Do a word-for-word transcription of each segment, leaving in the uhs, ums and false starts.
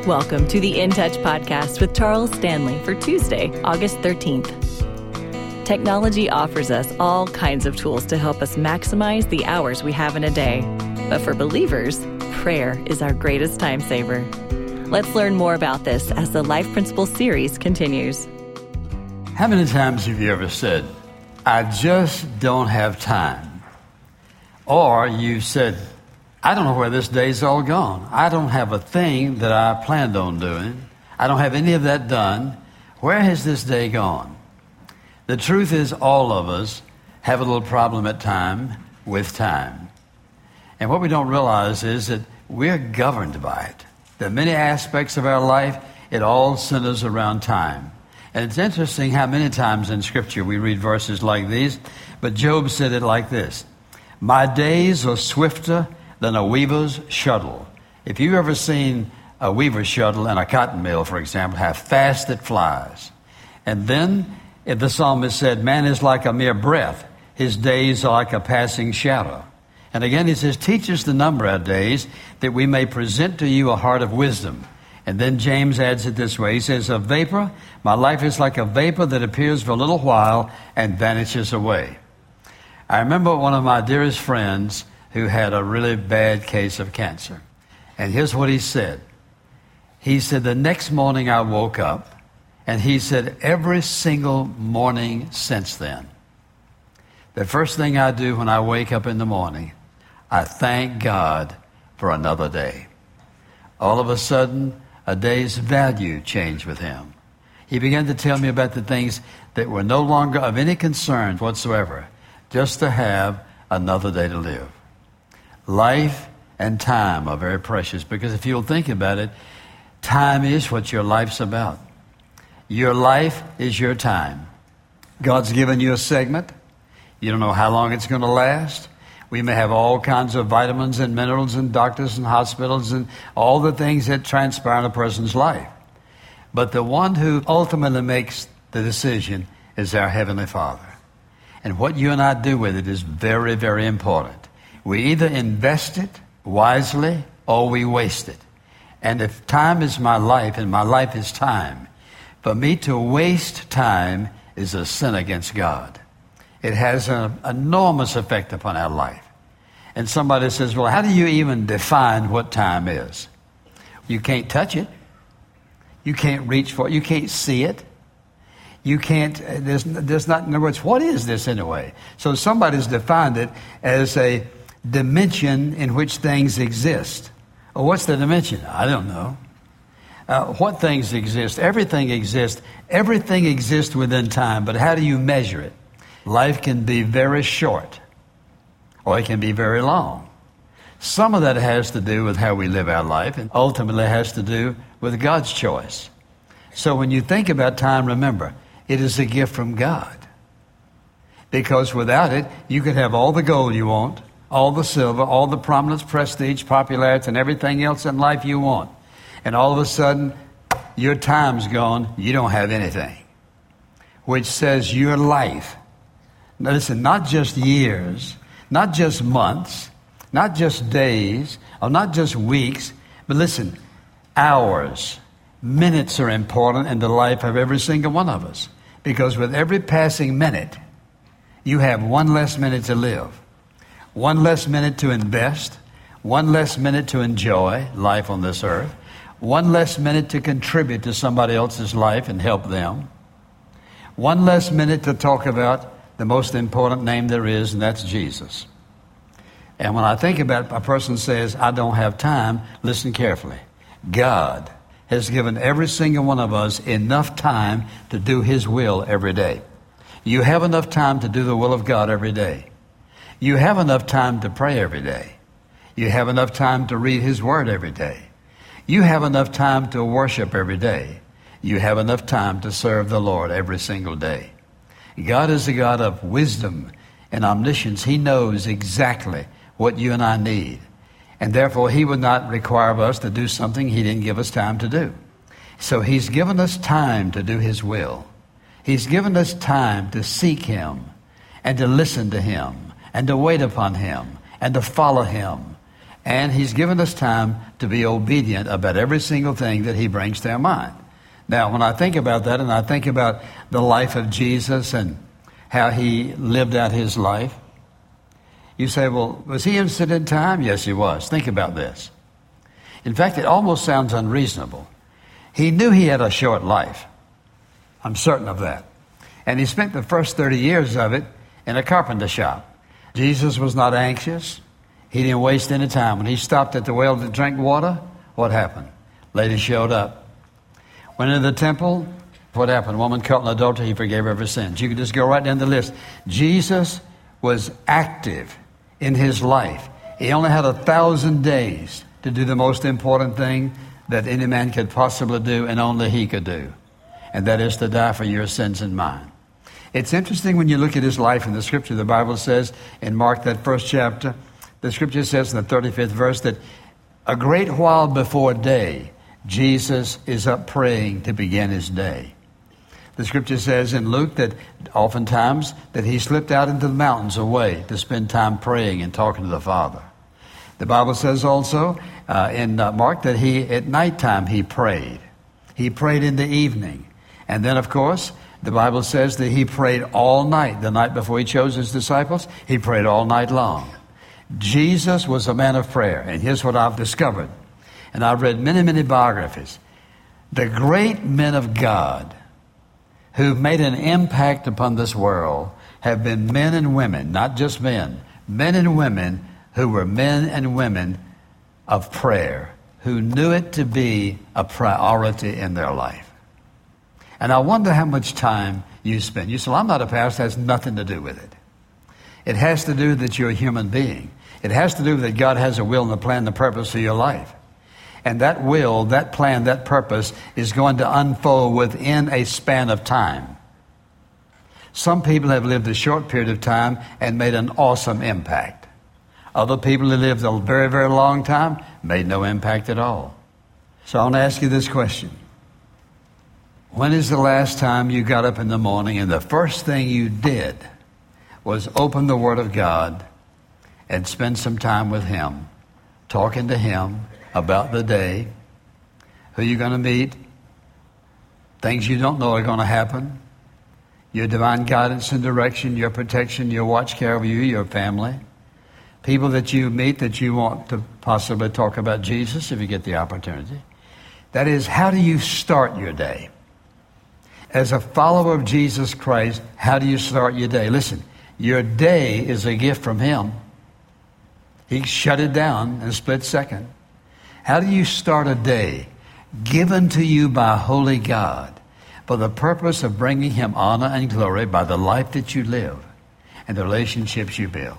Welcome to the In Touch podcast with Charles Stanley for Tuesday, August thirteenth. Technology offers us all kinds of tools to help us maximize the hours we have in a day. But for believers, prayer is our greatest time saver. Let's learn more about this as the Life Principles series continues. How many times have you ever said, I just don't have time? Or you've said, I don't know where this day's all gone. I don't have a thing that I planned on doing. I don't have any of that done. Where has this day gone? The truth is, all of us have a little problem at time with time. And what we don't realize is that we're governed by it. There are many aspects of our life. It all centers around time. And it's interesting how many times in Scripture we read verses like these. But Job said it like this: my days are swifter than a weaver's shuttle. If you've ever seen a weaver's shuttle in a cotton mill, for example, how fast it flies. And then if the psalmist said, man is like a mere breath, his days are like a passing shadow. And again he says, teach us the number of our days, that we may present to you a heart of wisdom. And then James adds it this way. He says, a vapor, my life is like a vapor that appears for a little while and vanishes away. I remember one of my dearest friends who had a really bad case of cancer. And here's what he said. He said, the next morning I woke up, and he said, every single morning since then, the first thing I do when I wake up in the morning, I thank God for another day. All of a sudden, a day's value changed with him. He began to tell me about the things that were no longer of any concern whatsoever, just to have another day to live. Life and time are very precious, because if you'll think about it, time is what your life's about. Your life is your time. God's given you a segment. You don't know how long it's going to last. We may have all kinds of vitamins and minerals and doctors and hospitals and all the things that transpire in a person's life. But the one who ultimately makes the decision is our Heavenly Father. And what you and I do with it is very, very important. We either invest it wisely or we waste it. And if time is my life and my life is time, for me to waste time is a sin against God. It has an enormous effect upon our life. And somebody says, well, how do you even define what time is? You can't touch it. You can't reach for it. You can't see it. You can't, there's, there's not, in other words, what is this anyway? So somebody's defined it as a dimension in which things exist. Well, what's the dimension? I don't know. Uh, what things exist? Everything exists. Everything exists within time, but how do you measure it? Life can be very short, or it can be very long. Some of that has to do with how we live our life, and ultimately has to do with God's choice. So when you think about time, remember, it is a gift from God. Because without it, you could have all the gold you want, all the silver, all the prominence, prestige, popularity, and everything else in life you want. And all of a sudden, your time's gone, you don't have anything. Which says your life, now listen, not just years, not just months, not just days, or not just weeks, but listen, hours, minutes are important in the life of every single one of us. Because with every passing minute, you have one less minute to live. One less minute to invest, one less minute to enjoy life on this earth, one less minute to contribute to somebody else's life and help them, one less minute to talk about the most important name there is, and that's Jesus. And when I think about a person says, I don't have time, listen carefully. God has given every single one of us enough time to do His will every day. You have enough time to do the will of God every day. You have enough time to pray every day. You have enough time to read His Word every day. You have enough time to worship every day. You have enough time to serve the Lord every single day. God is a God of wisdom and omniscience. He knows exactly what you and I need. And therefore, He would not require of us to do something He didn't give us time to do. So He's given us time to do His will. He's given us time to seek Him and to listen to Him and to wait upon Him and to follow Him And he's given us time to be obedient about every single thing that he brings to our mind. Now, when I think about that and I think about the life of Jesus and how he lived out his life, you say, well, was he interested in time? Yes, he was. Think about this. In fact, it almost sounds unreasonable. He knew he had a short life. I'm certain of that. And he spent the first thirty years of it in a carpenter shop. Jesus was not anxious. He didn't waste any time. When he stopped at the well to drink water, what happened? Lady showed up. Went into the temple, what happened? Woman caught in adultery, he forgave her sins. You can just go right down the list. Jesus was active in his life. He only had a thousand days to do the most important thing that any man could possibly do, and only he could do. And that is to die for your sins and mine. It's interesting when you look at his life in the scripture. The Bible says in Mark, that first chapter, the scripture says in the thirty-fifth verse that a great while before day, Jesus is up praying to begin his day. The scripture says in Luke that oftentimes that he slipped out into the mountains away to spend time praying and talking to the Father. The Bible says also uh, in uh, Mark that he, at nighttime, he prayed. He prayed in the evening. And then, of course, the Bible says that he prayed all night. The night before he chose his disciples, he prayed all night long. Jesus was a man of prayer. And here's what I've discovered. And I've read many, many biographies. The great men of God who've made an impact upon this world have been men and women, not just men, men and women who were men and women of prayer, who knew it to be a priority in their life. And I wonder how much time you spend. You say, well, I'm not a pastor. It has nothing to do with it. It has to do that you're a human being. It has to do that God has a will and a plan and a purpose for your life. And that will, that plan, that purpose is going to unfold within a span of time. Some people have lived a short period of time and made an awesome impact. Other people who lived a very, very long time made no impact at all. So I want to ask you this question. When is the last time you got up in the morning and the first thing you did was open the Word of God and spend some time with Him, talking to Him about the day, who you're going to meet, things you don't know are going to happen, your divine guidance and direction, your protection, your watch care of you, your family, people that you meet that you want to possibly talk about Jesus if you get the opportunity. That is, how do you start your day? As a follower of Jesus Christ, how do you start your day? Listen, your day is a gift from Him. He shut it down in a split second. How do you start a day given to you by Holy God for the purpose of bringing Him honor and glory by the life that you live and the relationships you build?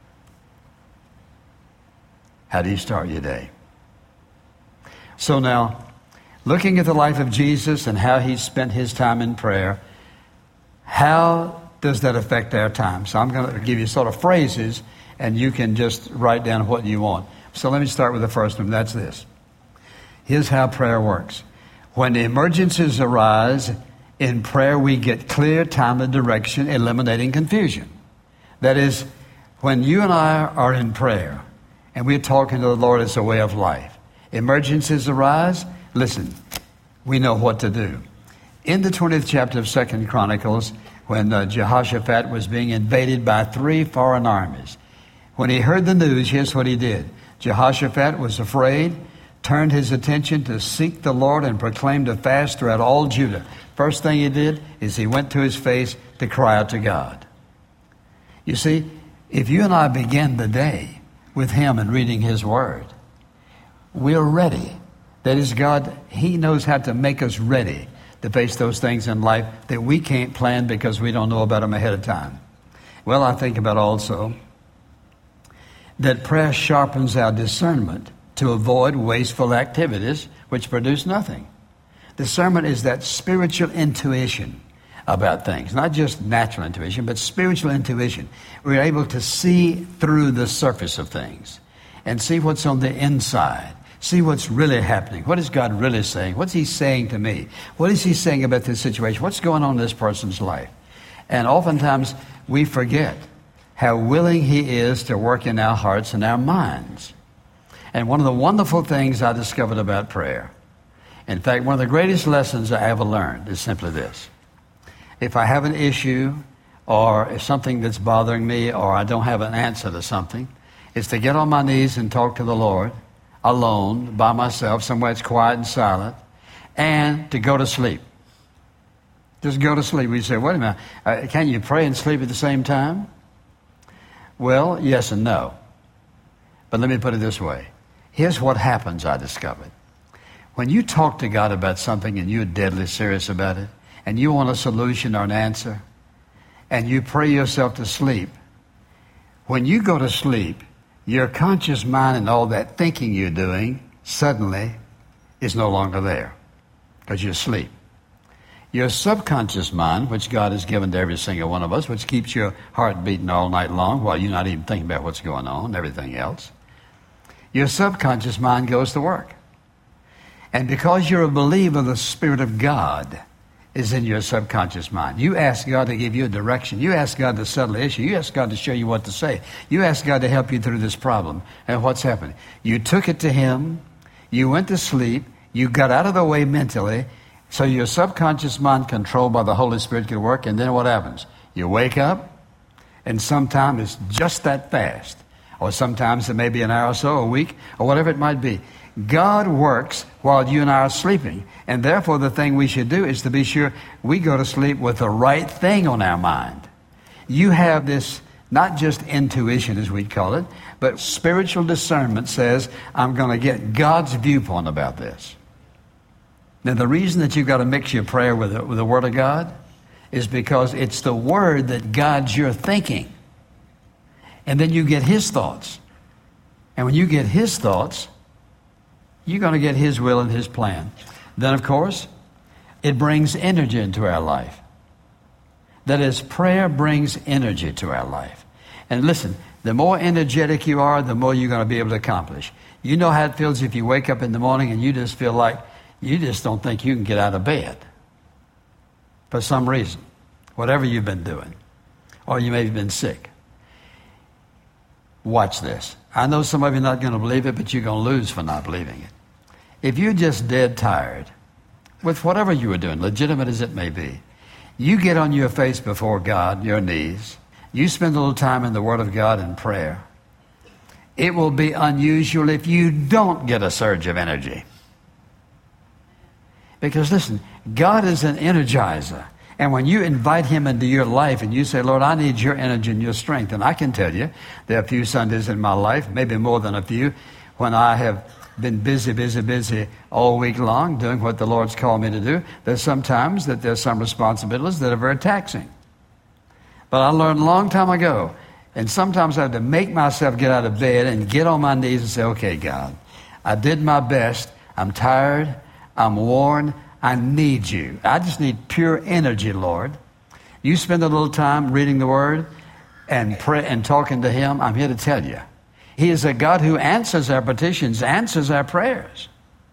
How do you start your day? So now, looking at the life of Jesus and how He spent His time in prayer, how does that affect our time? So I'm going to give you sort of phrases, and you can just write down what you want. So let me start with the first one. That's this. Here's how prayer works. When emergencies arise, in prayer we get clear, timely direction, eliminating confusion. That is, when you and I are in prayer, and we're talking to the Lord as a way of life, emergencies arise, listen, we know what to do. In the twentieth chapter of Second Chronicles, when uh, Jehoshaphat was being invaded by three foreign armies, when he heard the news, here's what he did. Jehoshaphat was afraid, turned his attention to seek the Lord and proclaimed a fast throughout all Judah. First thing he did is he went to his face to cry out to God. You see, if you and I begin the day with Him and reading His Word, we're ready. That is, God, He knows how to make us ready to face those things in life that we can't plan because we don't know about them ahead of time. Well, I think about also that prayer sharpens our discernment to avoid wasteful activities which produce nothing. Discernment is that spiritual intuition about things, not just natural intuition, but spiritual intuition. We're able to see through the surface of things and see what's on the inside, see what's really happening. What is God really saying? What's He saying to me? What is He saying about this situation? What's going on in this person's life? And oftentimes we forget how willing He is to work in our hearts and our minds. And one of the wonderful things I discovered about prayer, in fact, one of the greatest lessons I ever learned is simply this. If I have an issue or if something that's bothering me or I don't have an answer to something, it's to get on my knees and talk to the Lord alone, by myself, somewhere it's quiet and silent, and to go to sleep. Just go to sleep. We say, wait a minute, uh, can you pray and sleep at the same time? Well, yes and no. But let me put it this way. Here's what happens, I discovered. When you talk to God about something and you're deadly serious about it, and you want a solution or an answer, and you pray yourself to sleep, when you go to sleep, your conscious mind and all that thinking you're doing suddenly is no longer there because you're asleep. Your subconscious mind, which God has given to every single one of us, which keeps your heart beating all night long while you're not even thinking about what's going on and everything else, your subconscious mind goes to work. And because you're a believer, the Spirit of God is in your subconscious mind. You ask God to give you a direction. You ask God to settle the issue. You ask God to show you what to say. You ask God to help you through this problem. And what's happening? You took it to Him. You went to sleep. You got out of the way mentally. So your subconscious mind, controlled by the Holy Spirit, can work. And then what happens? You wake up, and sometimes it's just that fast. Or sometimes it may be an hour or so, a week, or whatever it might be. God works while you and I are sleeping. And therefore, the thing we should do is to be sure we go to sleep with the right thing on our mind. You have this, not just intuition, as we'd call it, but spiritual discernment says, I'm going to get God's viewpoint about this. Now, the reason that you've got to mix your prayer with the, with the Word of God is because it's the Word that guides your thinking. And then you get His thoughts. And when you get His thoughts, you're going to get His will and His plan. Then, of course, it brings energy into our life. That is, prayer brings energy to our life. And listen, the more energetic you are, the more you're going to be able to accomplish. You know how it feels if you wake up in the morning and you just feel like you just don't think you can get out of bed for some reason, whatever you've been doing, or you may have been sick. Watch this. I know some of you are not going to believe it, but you're going to lose for not believing it. If you're just dead tired with whatever you were doing, legitimate as it may be, you get on your face before God, your knees, you spend a little time in the Word of God in prayer, it will be unusual if you don't get a surge of energy. Because listen, God is an energizer. And when you invite Him into your life and you say, Lord, I need your energy and your strength. And I can tell you, there are a few Sundays in my life, maybe more than a few, when I have been busy, busy, busy all week long doing what the Lord's called me to do. There's sometimes that there's some responsibilities that are very taxing. But I learned a long time ago, and sometimes I have to make myself get out of bed and get on my knees and say, okay, God, I did my best. I'm tired. I'm worn. I need you. I just need pure energy, Lord. You spend a little time reading the Word and pray and talking to Him. I'm here to tell you, He is a God who answers our petitions, answers our prayers,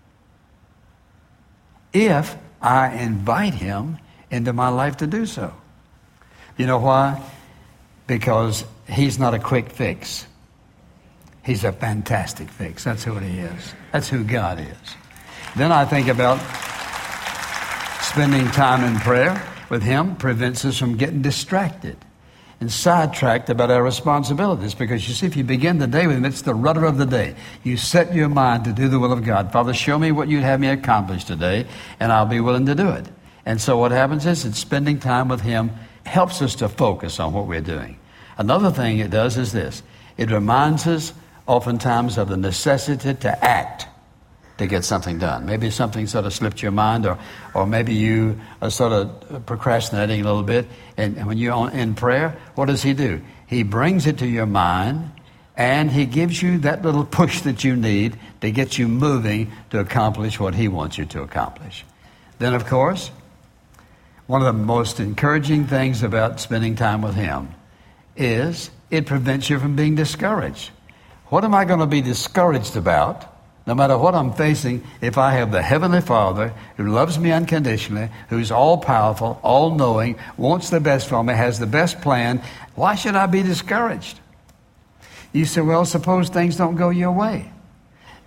if I invite Him into my life to do so. You know why? Because He's not a quick fix. He's a fantastic fix. That's who He is. That's who God is. Then I think about spending time in prayer with Him prevents us from getting distracted and sidetracked about our responsibilities. Because you see, if you begin the day with Him, it's the rudder of the day. You set your mind to do the will of God. Father, show me what you'd have me accomplish today, and I'll be willing to do it. And so what happens is that spending time with Him helps us to focus on what we're doing. Another thing it does is this. It reminds us oftentimes of the necessity to act to get something done. Maybe something sort of slipped your mind, or or maybe you are sort of procrastinating a little bit. And when you're in prayer, what does He do? He brings it to your mind, and He gives you that little push that you need to get you moving to accomplish what He wants you to accomplish. Then, of course, one of the most encouraging things about spending time with Him is it prevents you from being discouraged. What am I going to be discouraged about? No matter what I'm facing, if I have the Heavenly Father who loves me unconditionally, who's all-powerful, all-knowing, wants the best for me, has the best plan, why should I be discouraged? You say, well, suppose things don't go your way.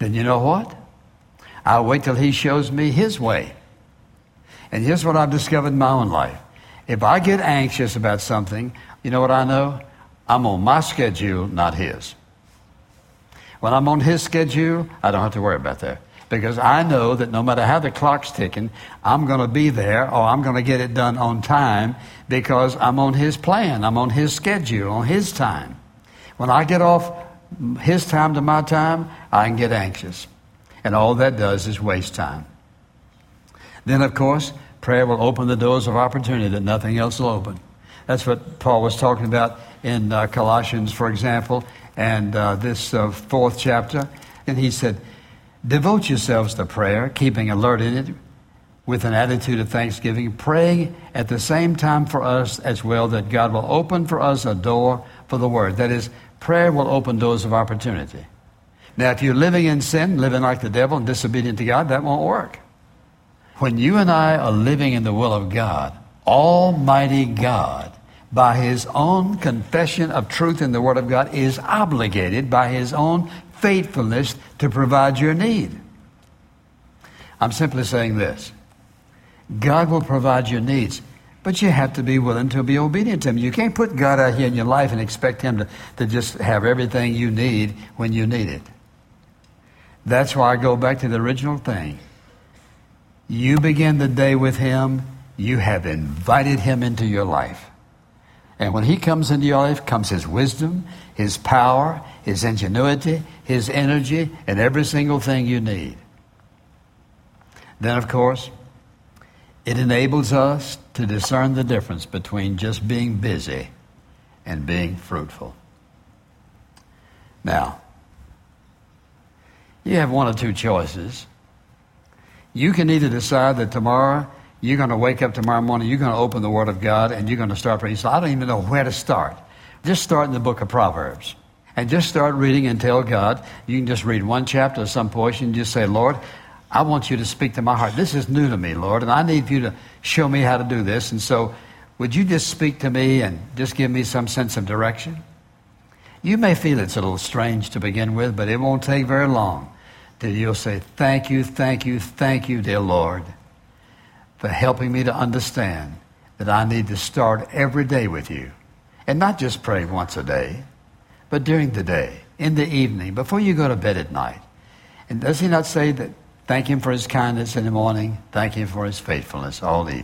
then you know what? I'll wait till he shows me his way. And here's what I've discovered in my own life. If I get anxious about something, you know what I know? I'm on my schedule, not his. When I'm on his schedule, I don't have to worry about that. Because I know that no matter how the clock's ticking, I'm going to be there or I'm going to get it done on time because I'm on his plan. I'm on his schedule, on his time. When I get off his time to my time, I can get anxious. And all that does is waste time. Then, of course, prayer will open the doors of opportunity that nothing else will open. That's what Paul was talking about in uh, Colossians, for example, and uh, this uh, fourth chapter. And he said, devote yourselves to prayer, keeping alert in it with an attitude of thanksgiving, praying at the same time for us as well, that God will open for us a door for the word. That is, prayer will open doors of opportunity. Now, if you're living in sin, living like the devil and disobedient to God, that won't work. When you and I are living in the will of God, Almighty God, by his own confession of truth in the Word of God, is obligated by his own faithfulness to provide your need. I'm simply saying this. God will provide your needs, but you have to be willing to be obedient to him. You can't put God out here in your life and expect him to, to just have everything you need when you need it. That's why I go back to the original thing. You begin the day with him, you have invited him into your life. And when he comes into your life, comes his wisdom, his power, his ingenuity, his energy, and every single thing you need. Then, of course, it enables us to discern the difference between just being busy and being fruitful. Now, you have one or two choices. You can either decide that tomorrow you're going to wake up tomorrow morning, you're going to open the Word of God, and you're going to start reading. So I don't even know where to start. Just start in the book of Proverbs. And just start reading and tell God. You can just read one chapter or some portion and just say, Lord, I want you to speak to my heart. This is new to me, Lord, and I need you to show me how to do this. And so would you just speak to me and just give me some sense of direction? You may feel it's a little strange to begin with, but it won't take very long till you'll say, thank you, thank you, thank you, dear Lord, for helping me to understand that I need to start every day with you. And not just pray once a day, but during the day, in the evening, before you go to bed at night. And does he not say that thank him for his kindness in the morning, thank him for his faithfulness all evening?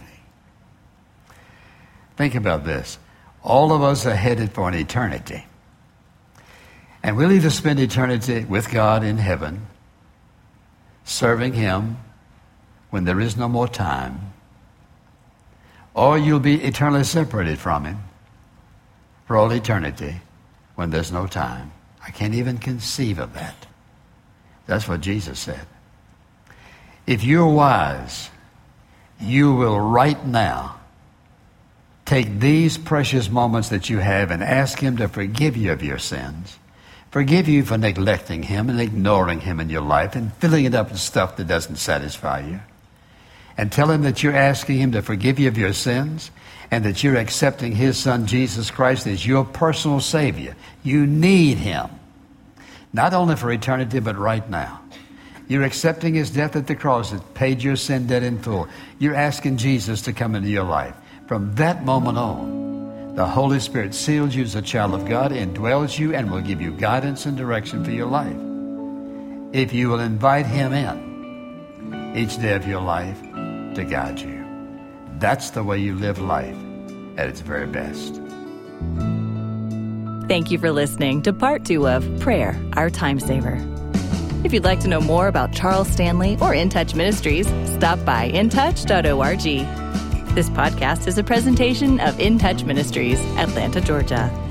Think about this. All of us are headed for an eternity. And we'll either spend eternity with God in heaven, serving him when there is no more time, or you'll be eternally separated from him for all eternity when there's no time. I can't even conceive of that. That's what Jesus said. If you're wise, you will right now take these precious moments that you have and ask him to forgive you of your sins, forgive you for neglecting him and ignoring him in your life and filling it up with stuff that doesn't satisfy you. And tell him that you're asking him to forgive you of your sins and that you're accepting his son, Jesus Christ, as your personal Savior. You need him, not only for eternity, but right now. You're accepting his death at the cross that paid your sin debt in full. You're asking Jesus to come into your life. From that moment on, the Holy Spirit seals you as a child of God, indwells you, and will give you guidance and direction for your life. If you will invite him in each day of your life to guide you. That's the way you live life at its very best. Thank you for listening to part two of Prayer, Our Time Saver. If you'd like to know more about Charles Stanley or In Touch Ministries, stop by in touch dot org. This podcast is a presentation of In Touch Ministries, Atlanta, Georgia.